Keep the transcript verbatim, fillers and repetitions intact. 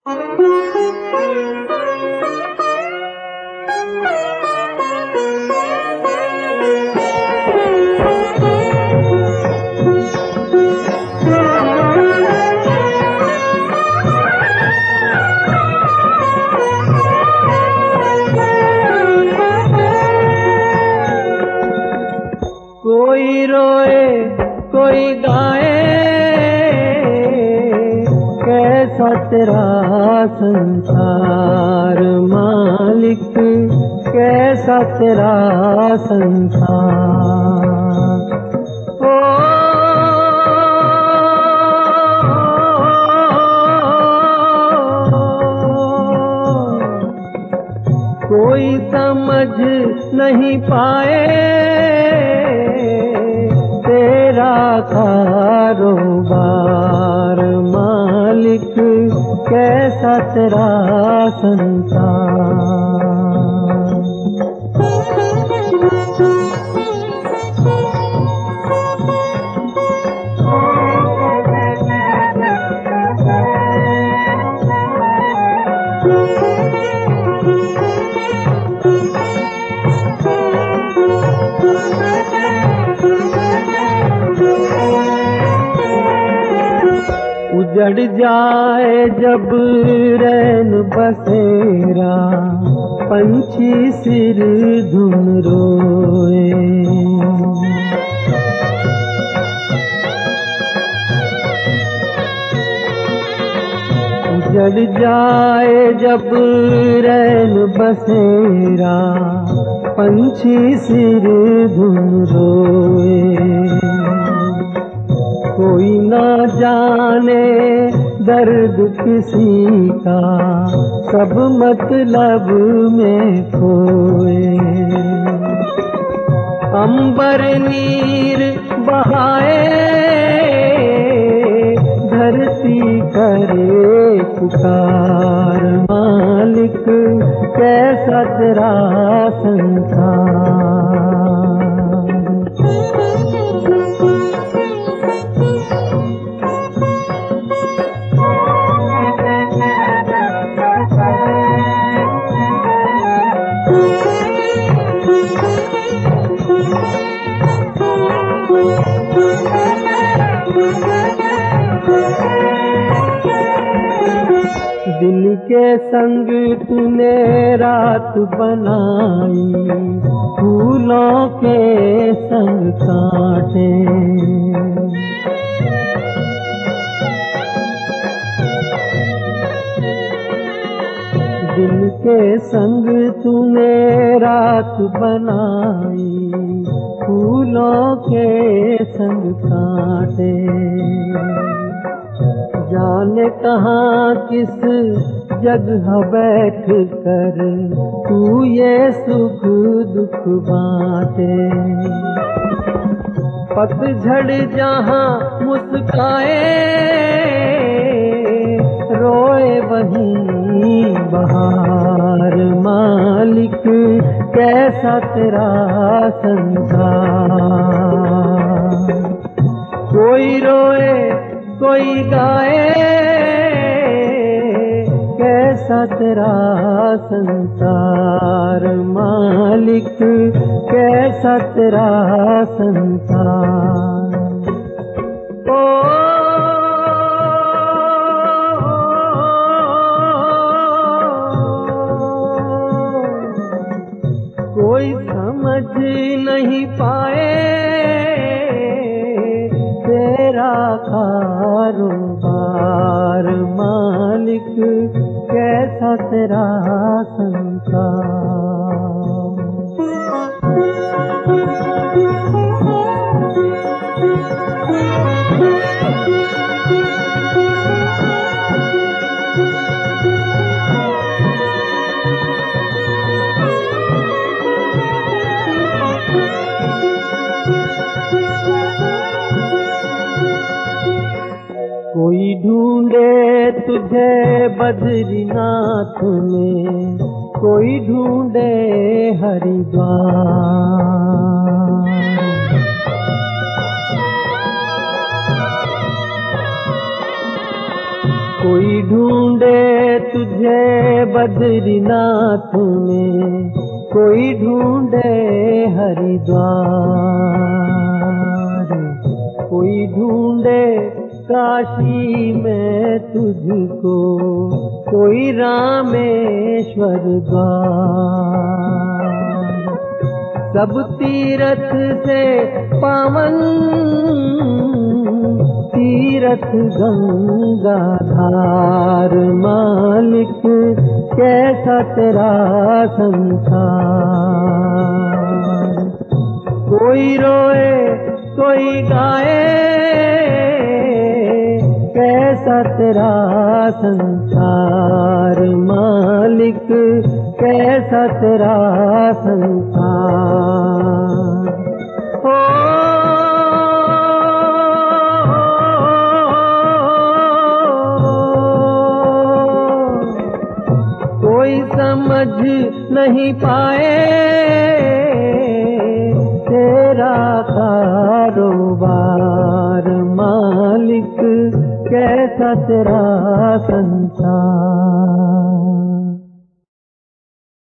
कोई रोए कोई गाए, कैसा तेरा संसार मालिक, कैसा तेरा संसार। ओ कोई समझ नहीं पाए तेरा कारोबार मालिक, कैसा तेरा संसार। उजड़ जाए जब रैन बसेरा, पंछी सिर धुन रोए। उजड़ जाए जब रैन बसेरा, पंछी सिर धुन रोए। कोई ना जाने दर्द किसी का, सब मतलब में खोए। अंबर नीर बहाए, धरती करे पुकार मालिक, कैसा तेरा संसार। दिल के संग तूने रात बनाई, फूलों के संग कांटे। दिल के संग तूने रात बनाई, फूलों के संग कांटे। जाने कहाँ किस जगह बैठ कर तू ये सुख दुख बांटे। पतझड़ जहाँ मुस्काए, रोए वहीं बहार मालिक, कैसा तेरा संसार। कोई रोए कोई गाए, कैसा तेरा संसार मालिक, कैसा तेरा संसार। ओ कोई समझ नहीं पाए तेरा कारोबार मालिक, कैसा तेरा संसार। कोई ढूंढे तुझे बद्रीनाथ में, कोई ढूंढे हरिद्वार। कोई ढूंढे तुझे बद्रीनाथ में, कोई ढूंढे हरिद्वार, कोई ढूंढे काशी में तुझको, कोई रामेश्वर द्वार। सब तीरथ से पावन तीरथ गंगाधार, मालिक कैसा तेरा संसार। कोई रोए कोई गाए, कैसा तेरा संसार, मालिक कैसा तेरा संसार। हो कोई समझ नहीं पाए तेरा कारोबार, मालिक कैसा तेरा संसार।